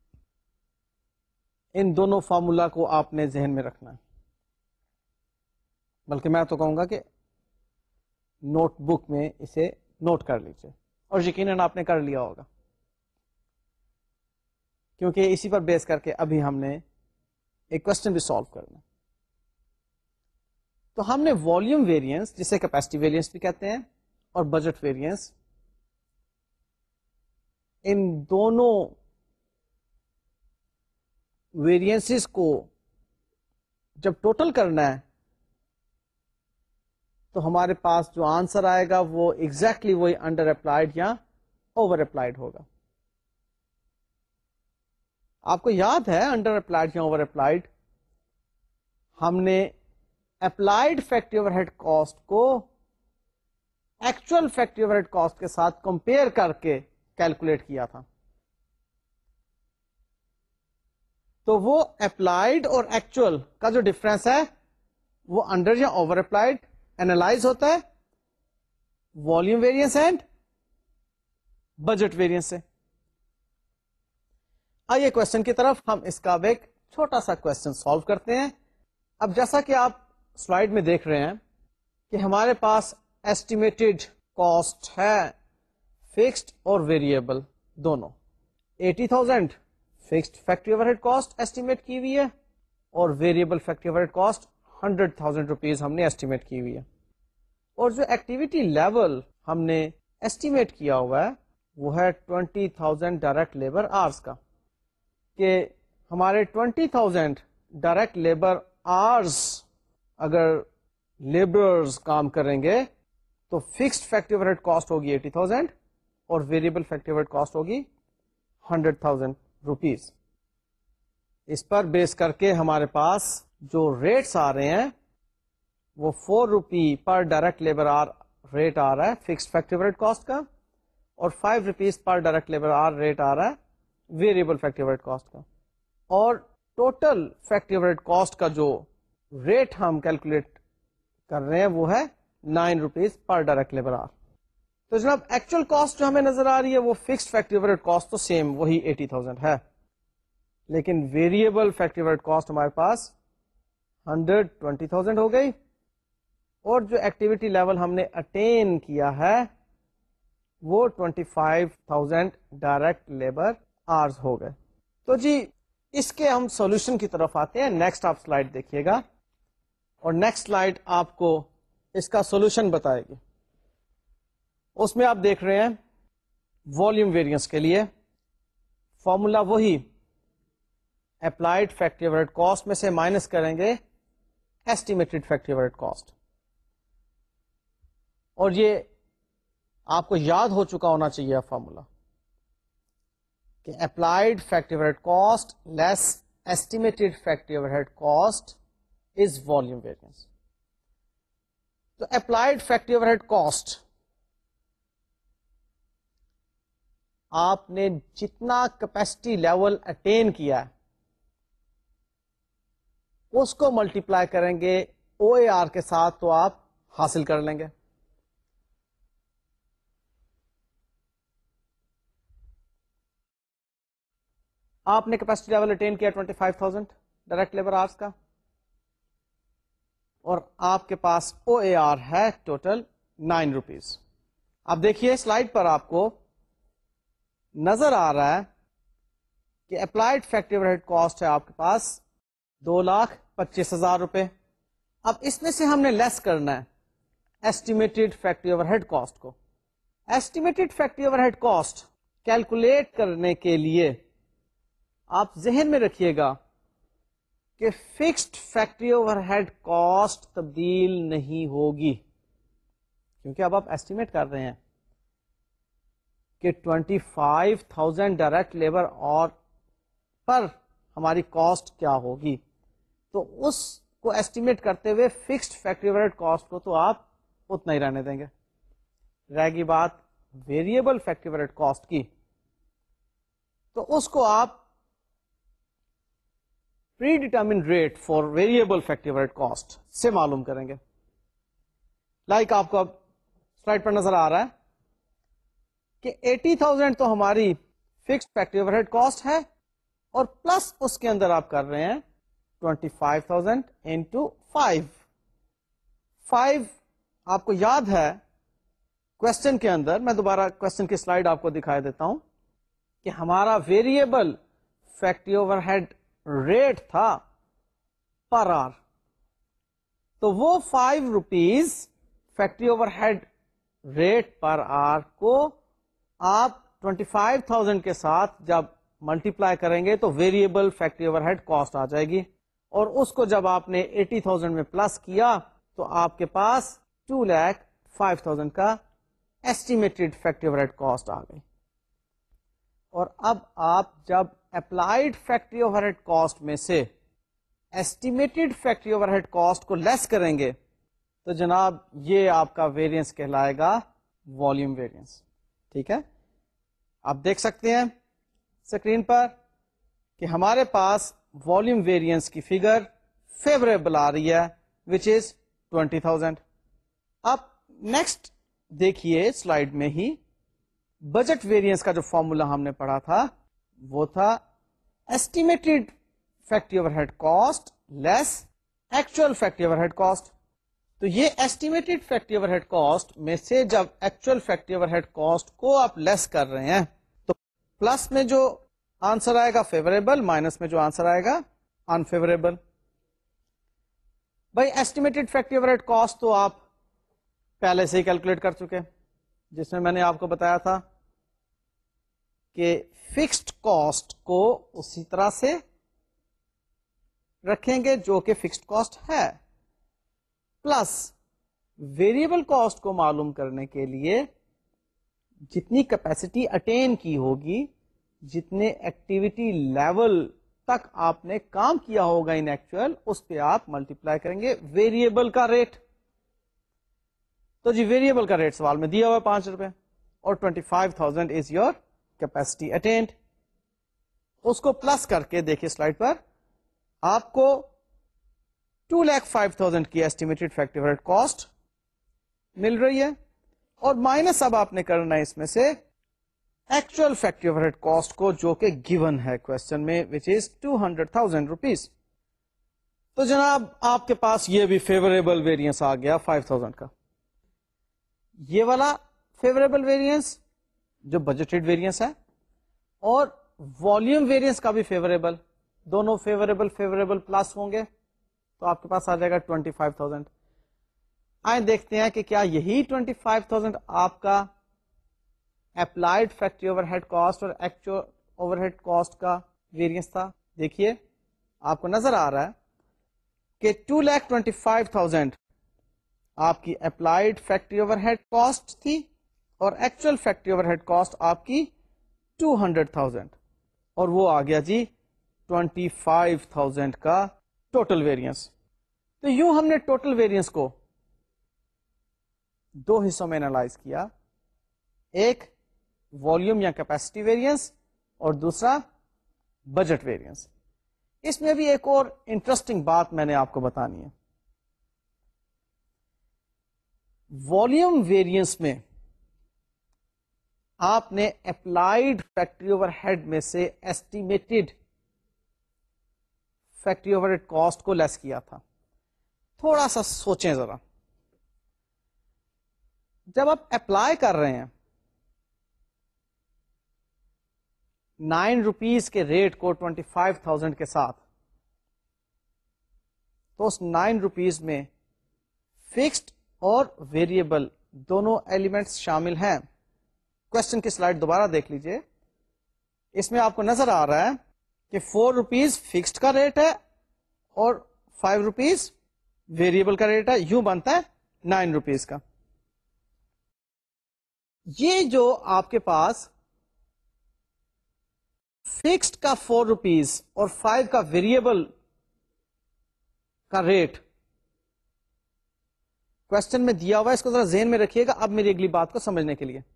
ان دونوں فارمولا کو آپ نے ذہن میں رکھنا ہے, بلکہ میں تو کہوں گا کہ نوٹ بک میں اسے نوٹ کر لیجیے, اور یقیناً آپ نے کر لیا ہوگا کیونکہ اسی پر بیس کر کے ابھی ہم نے ایک کوشچن بھی سالو کرنا. تو ہم نے والیوم ویریئنس جسے کیپیسٹی ویریئنس بھی کہتے ہیں اور بجٹ ویریئنس, ان دونوں ویریئنسز کو جب ٹوٹل کرنا ہے تو ہمارے پاس جو آنسر آئے گا وہ ایگزیکٹلی وہی انڈر اپلائڈ یا اوور اپلائڈ ہوگا. آپ کو یاد ہے انڈر اپلائڈ یا اوور اپلائڈ ہم نے applied factory overhead cost کو actual factory overhead cost کے ساتھ کمپیئر کر کے کیلکولیٹ کیا تھا. تو وہ اپلائڈ اور ایکچوئل کا جو ڈفرنس ہے وہ انڈر یا اوور اپلائڈ اینالائز ہوتا ہے volume variance and budget variance سے. آئیے کوشچن کی طرف، ہم اس کا ایک چھوٹا سا کوشچن سالو کرتے ہیں. اب جیسا کہ آپ سلائیڈ میں دیکھ رہے ہیں کہ ہمارے پاس ایسٹیمیٹڈ کاسٹ ہے فکسڈ اور ویریبل دونوں. 80,000 fixed factory overhead cost estimate کی ہوئی ہے اور variable factory overhead cost 100,000 rupees ہم نے ایسٹیمیٹ کی ہوئی ہے. اور جو ایکٹیویٹی لیول ہم نے ایسٹیمیٹ کیا ہوا ہے وہ ہے 20,000 ڈائریکٹ لیبر آرس کا، کہ ہمارے 20,000 ڈائریکٹ لیبر آرس اگر لیبرز کام کریں گے تو fixed factory overhead cost ہوگی 80,000 اور variable factory overhead cost ہوگی 100,000 روپیز. اس پر بیس کر کے ہمارے پاس جو ریٹس آ رہے ہیں وہ 4 rupee per direct labour hour rate آ رہا ہے fixed factory overhead cost کا، اور 5 rupees per direct labour hour rate آ رہا ہے variable factory overhead cost کا. اور total factory overhead cost کا جو ریٹ ہم کیلکولیٹ کر رہے ہیں وہ ہے 9 rupees per direct labour hour. تو جناب ایکچوئل کاسٹ جو ہمیں نظر آ رہی ہے وہ fixed factory overhead cost تو سیم وہی 80,000 ہے، لیکن variable factory overhead cost ہمارے پاس 120,000 ہو گئی، اور جو ایکٹیویٹی لیول ہم نے اٹین کیا ہے وہ 25,000 ڈائریکٹ لیبر آرز ہو گئے. تو جی اس کے ہم سولوشن کی طرف آتے ہیں. نیکسٹ آپ سلائڈ دیکھیے گا اور نیکسٹ سلائڈ آپ کو اس کا سولوشن بتائے گی. اس میں آپ دیکھ رہے ہیں والیوم ویریئنس کے لیے فارمولا وہی applied factory overhead cost میں سے مائنس کریں گے estimated factory overhead cost. اور یہ آپ کو یاد ہو چکا ہونا چاہیے فارمولا کہ applied factory overhead cost less estimated factory overhead cost is volume variance. تو applied factory overhead cost آپ نے جتنا کیپیسٹی لیول اٹین کیا ہے اس کو ملٹیپلائی کریں گے او اے آر کے ساتھ تو آپ حاصل کر لیں گے. آپ نے کیپیسٹی لیول اٹین کیا 25,000 ڈائریکٹ لیبر آرس کا، اور آپ کے پاس او اے آر ہے ٹوٹل 9 روپیز. اب دیکھیے سلائڈ پر آپ کو نظر آ رہا ہے کہ applied factory overhead cost ہے آپ کے پاس 2,25,000 روپے. اب اس میں سے ہم نے لیس کرنا ہے estimated factory overhead cost کو. Estimated factory overhead cost calculate کرنے کے لیے آپ ذہن میں رکھیے گا کہ fixed factory overhead cost تبدیل نہیں ہوگی، کیونکہ اب آپ ایسٹیمیٹ کر رہے ہیں کہ 25,000 ڈائریکٹ لیبر اور پر ہماری کاسٹ کیا ہوگی. تو اس کو ایسٹیمیٹ کرتے ہوئے fixed factory overhead cost کو تو آپ اتنا ہی رہنے دیں گے. رہ گئی بات variable factory overhead cost کی، تو اس کو آپ predetermined rate for variable factory overhead cost سے معلوم کریں گے. لائک آپ کو اب سلائڈ پر نظر آ رہا ہے کہ 80,000 تو ہماری fixed factory overhead cost ہے، اور پلس اس کے اندر آپ کر رہے ہیں 25,000 انٹو 5 آپ کو یاد ہے کوشچن کے اندر، میں دوبارہ کوشچن کی سلائڈ آپ کو دکھائی دیتا ہوں کہ ہمارا variable factory overhead rate تھا پر آر، تو وہ 5 rupees factory overhead rate per hour کو آپ 25,000 کے ساتھ جب ملٹیپلائی کریں گے تو variable factory overhead cost آ جائے گی، اور اس کو جب آپ نے 80,000 میں پلس کیا تو آپ کے پاس 2,05,000 کا estimated factory overhead cost آ گئی. اور اب آپ جب applied factory overhead cost میں سے estimated factory overhead cost کو لیس کریں گے تو جناب یہ آپ کا ویریئنس کہلائے گا والیوم ویریئنس. ٹھیک ہے، آپ دیکھ سکتے ہیں اسکرین پر کہ ہمارے پاس والیوم ویریئنس کی فگر فیوریبل آ رہی ہے وچ از 20,000. اب نیکسٹ دیکھیے سلائیڈ میں ہی بجٹ ویریئنس کا جو فارمولا ہم نے پڑھا تھا وہ تھا estimated factory overhead cost less actual factory overhead cost. تو یہ estimated factory overhead cost میں سے جب actual factory overhead cost کو آپ لیس کر رہے ہیں تو پلس میں جو آنسر آئے گا فیوریبل, مائنس میں جو آنسر آئے گا انفیوریبل. بھائی estimated factory overhead cost تو آپ پہلے سے ہی کیلکولیٹ کر چکے, جس میں نے آپ کو بتایا تھا کہ فکسڈ کاسٹ کو اسی طرح سے رکھیں گے جو کہ فکسڈ کاسٹ ہے, پلس ویریبل کاسٹ کو معلوم کرنے کے لیے جتنی کیپیسٹی اٹین کی ہوگی, جتنے ایکٹیویٹی لیول تک آپ نے کام کیا ہوگا ان ایکچوئل, اس پہ آپ ملٹیپلائی کریں گے ویریبل کا ریٹ. تو جی ویریبل کا ریٹ سوال میں دیا ہوا 5 روپے اور 25,000 از یور کیپیسٹی اٹینڈ. اس کو پلس کر کے دیکھیے سلائڈ پر, آپ کو 2,05,000 کی estimated factory overhead cost مل رہی ہے, اور مائنس اب آپ نے کرنا ہے اس میں سے actual factory overhead cost کو جو کہ گیون ہے کوشچن میں, وچ از 200,000 روپیز. تو جناب آپ کے پاس یہ بھی فیوریبل ویریئنس آ گیا 5,000 کا. یہ والا فیوریبل ویریئنس جو بجٹڈ ویریئنس ہے, اور والیوم ویریئنس کا بھی فیوریبل, دونوں فیوریبل پلس ہوں گے تو آپ کے پاس آ جائے گا 25,000. آئیں دیکھتے ہیں کہ کیا یہی 25,000 آپ کا applied factory overhead cost اور ایکچوئل اوور ہیڈ کاسٹ کا ویریئنس تھا. دیکھیے آپ کو نظر آ رہا ہے کہ 2,25,000 آپ کی applied factory overhead cost تھی, اور actual factory overhead cost آپ کی 200,000, اور وہ آ گیا جی 25,000 کا ٹوٹل ویریئنس. تو یوں ہم نے ٹوٹل ویریئنس کو دو حصوں میں انالائز کیا, ایک والیوم یا کیپیسٹی ویریئنس اور دوسرا بجٹ ویریئنس. اس میں بھی ایک اور انٹرسٹنگ بات میں نے آپ کو بتانی ہے. والیوم ویریئنس میں آپ نے اپلائیڈ فیکٹری اوور ہیڈ میں سے estimated factory overhead cost کو لیس کیا تھا. تھوڑا سا سوچیں ذرا, جب آپ اپلائی کر رہے ہیں 9 روپیز کے ریٹ کو 25,000 کے ساتھ, تو اس 9 روپیز میں فکسڈ اور ویریبل دونوں ایلیمنٹس شامل ہیں. کوشچن کی سلائڈ دوبارہ دیکھ لیجئے, اس میں آپ کو نظر آ رہا ہے کہ 4 روپیز فکسڈ کا ریٹ ہے اور 5 روپیز ویریبل کا ریٹ ہے, یوں بنتا ہے 9 روپیز کا. یہ جو آپ کے پاس فکسڈ کا 4 روپیز اور 5 کا ویریبل کا ریٹ کوشچن میں دیا ہوا ہے, اس کو ذرا ذہن میں رکھیے گا اب میری اگلی بات کو سمجھنے کے لیے.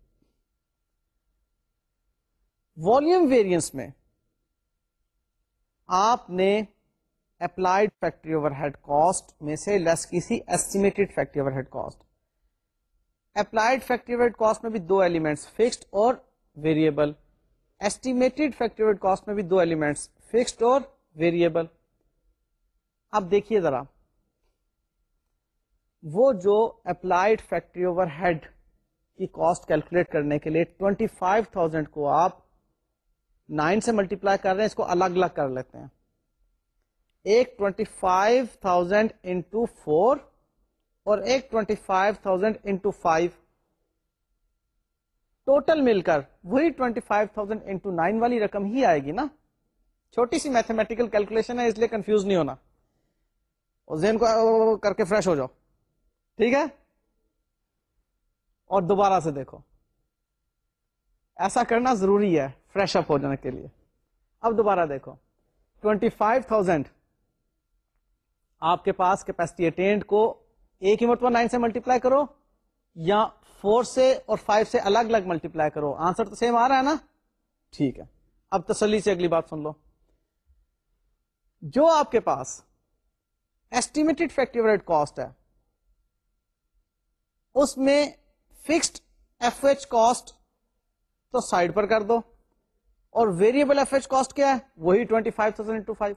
والیوم ویریئنس میں آپ نے applied factory overhead cost میں سے لیس کی سی estimated factory overhead cost. Applied factory overhead cost میں بھی دو ایلیمنٹس فکسڈ اور variable, estimated factory overhead cost میں بھی دو ایلیمنٹس فکسڈ اور ویریبل. اب دیکھیے ذرا, وہ جو اپلائیڈ فیکٹری اوور ہیڈ کی کاسٹ کیلکولیٹ کرنے کے لیے 25,000 کو آپ 9 سے ملٹیپلائی کر رہے ہیں, اس کو الگ الگ کر لیتے ہیں. ایک 25,000 انٹو 4 اور ایک 25,000 انٹو 5, ٹوٹل مل کر وہی 25,000 انٹو 9 والی رقم ہی آئے گی نا. چھوٹی سی میتھمیٹیکل کیلکولیشن ہے, اس لیے کنفیوز نہیں ہونا اور ذہن کو کر کے فریش ہو جاؤ, ٹھیک ہے. اور دوبارہ سے دیکھو, ایسا کرنا ضروری ہے فریش اپ ہو جانے کے لیے. اب دوبارہ دیکھو, 25,000 آپ کے پاس کیپیسٹی اٹینڈ کو ایک ہی مرتبہ 9 سے ملٹیپلائی کرو یا 4 سے اور 5 سے الگ الگ ملٹیپلائی کرو, آنسر تو سیم آ رہا ہے نا. ٹھیک ہے, اب تسلی سے اگلی بات سن لو. جو آپ کے پاس estimated factory overhead cost ہے اس میں فکسڈ ایف ایچ کاسٹ تو سائڈ پر کر دو, اور ویریبل ایف ایچ کاسٹ کیا ہے؟ وہی 25,000 انٹو 5.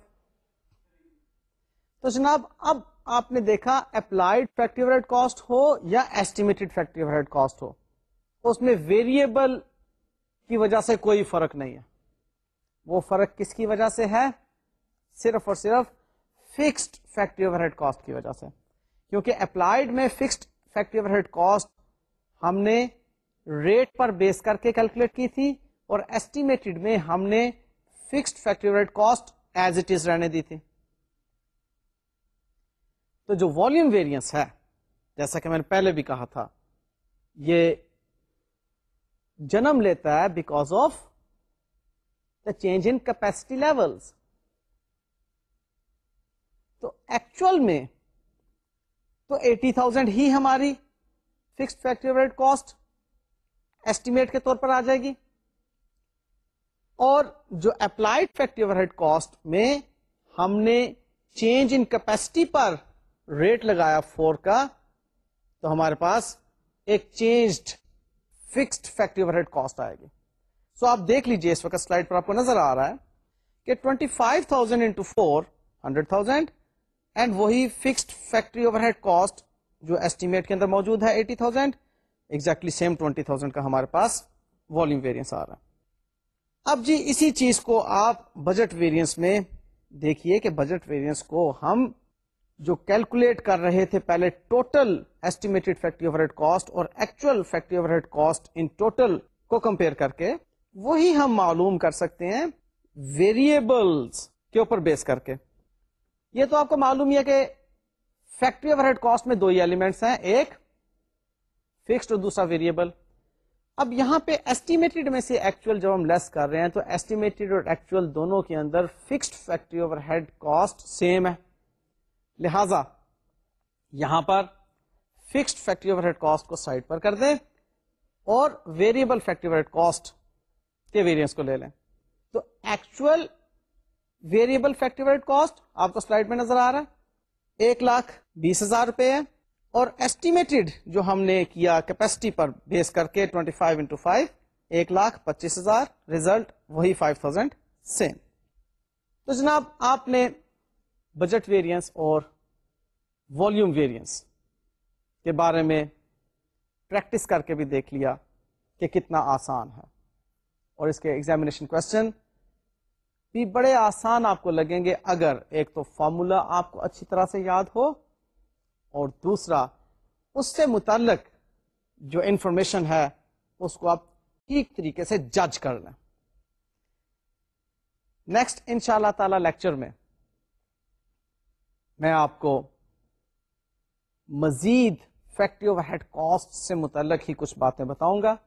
تو جناب اب آپ نے دیکھا applied factory overhead cost ہو یا estimated factory overhead cost ہو، اس میں ویریبل کی وجہ سے کوئی فرق نہیں ہے. وہ فرق کس کی وجہ سے ہے؟ صرف اور صرف fixed factory overhead cost کی وجہ سے. کیونکہ اپلائیڈ میں fixed factory overhead cost ہم نے ریٹ پر بیس کر کے کیلکولیٹ کی تھی، اور ایسٹیمیٹڈ میں ہم نے fixed factory overhead cost as it is رہنے دی تھی. تو جو والیوم ویریئنس ہے، جیسا کہ میں نے پہلے بھی کہا تھا، یہ جنم لیتا ہے because of the change in capacity levels. تو ایکچوئل میں تو 80,000 ہی ہماری fixed factory overhead cost estimate کے طور پر آ جائے گی، اور جو applied factory overhead cost میں ہم نے چینج ان کیپیسٹی پر ریٹ لگایا 4 کا، تو ہمارے پاس ایک changed fixed factory overhead cost آئے گی. سو آپ دیکھ لیجئے اس وقت سلائڈ پر آپ کو نظر آ رہا ہے کہ 25,000 انٹو 4 100,000، اینڈ وہی fixed factory overhead cost جو ایسٹیمیٹ کے اندر موجود ہے 80,000، ایگزیکٹلی سیم 20,000 کا ہمارے پاس والیوم ویریئنس آ رہا ہے. اب جی اسی چیز کو آپ بجٹ ویریئنس میں دیکھیے کہ بجٹ ویریئنس کو ہم جو کیلکولیٹ کر رہے تھے پہلے total estimated factory overhead cost اور actual factory overhead cost ان ٹوٹل کو کمپیئر کر کے، وہی ہم معلوم کر سکتے ہیں ویریبلز کے اوپر بیس کر کے. یہ تو آپ کو معلوم ہی ہے کہ فیکٹری اوور ہیڈ کاسٹ میں 2 ہی ایلیمنٹس ہیں، ایک فکسڈ اور دوسرا ویریبل. اب یہاں پہ ایسٹیمیٹڈ میں سے ایکچوئل جب ہم لیس کر رہے ہیں تو ایسٹیمیٹڈ اور ایکچوئل دونوں کے اندر fixed factory overhead cost same ہے، لہذا یہاں پر fixed factory overhead cost کو سائڈ پر کر دیں اور variable factory overhead cost کے ویریئنس کو لے لیں. تو actual variable factory overhead cost آپ کو سلائڈ میں نظر آ رہا ہے 1,20,000 روپے ہے، اور ایسٹیمیٹڈ جو ہم نے کیا کیپیسٹی پر بیس کر کے 25 انٹو 5 1,25,000، ریزلٹ وہی 5,000 سیم. تو جناب آپ نے بجٹ ویریئنس اور والیوم ویریئنس کے بارے میں پریکٹس کر کے بھی دیکھ لیا کہ کتنا آسان ہے، اور اس کے ایگزامینیشن کوشچن بھی بڑے آسان آپ کو لگیں گے اگر ایک تو فارمولا آپ کو اچھی طرح سے یاد ہو، اور دوسرا اس سے متعلق جو انفارمیشن ہے اس کو آپ ٹھیک طریقے سے جج کر لیں. نیکسٹ انشاءاللہ تعالی لیکچر میں آپ کو مزید فیکٹری اوور ہیڈ کاسٹ سے متعلق ہی کچھ باتیں بتاؤں گا،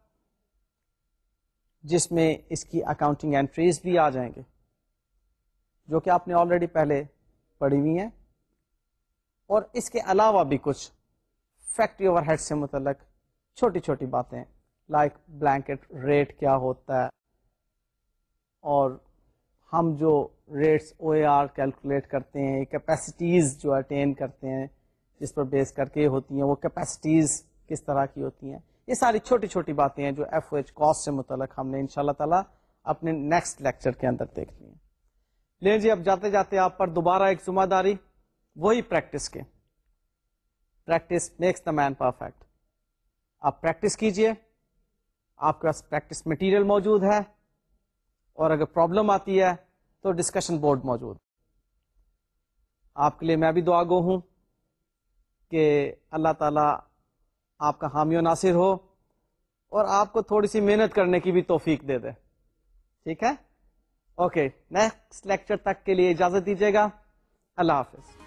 جس میں اس کی اکاؤنٹنگ انٹریز بھی آ جائیں گے جو کہ آپ نے آلریڈی پہلے پڑھی ہوئی ہیں، اور اس کے علاوہ بھی کچھ فیکٹری اوور ہیڈ سے متعلق چھوٹی چھوٹی باتیں لائک بلینکٹ ریٹ کیا ہوتا ہے، اور ہم جو rates O A R calculate کرتے ہیں، کیپیسٹیز جو اٹین کرتے ہیں جس پر بیس کر کے ہوتی ہیں، وہ کیپیسٹیز کس طرح کی ہوتی ہیں. یہ ساری چھوٹی چھوٹی باتیں ہیں جو ایف او ایچ کاسٹ سے متعلق ہم نے انشاءاللہ تعالی اپنے نیکسٹ لیکچر کے اندر دیکھنی ہے. لیں جی اب جاتے جاتے آپ پر دوبارہ ایک ذمہ داری، وہی پریکٹس کے. Practice makes the man perfect. آپ پریکٹس کیجئے، آپ کے پاس پریکٹس مٹیریل موجود ہے، اور اگر پرابلم آتی ہے تو ڈسکشن بورڈ موجود. آپ کے لیے میں بھی دعا گو ہوں کہ اللہ تعالیٰ آپ کا حامی و ناصر ہو اور آپ کو تھوڑی سی محنت کرنے کی بھی توفیق دے دے. ٹھیک ہے، اوکے. نیکسٹ لیکچر تک کے لیے اجازت دیجیے گا. اللہ حافظ.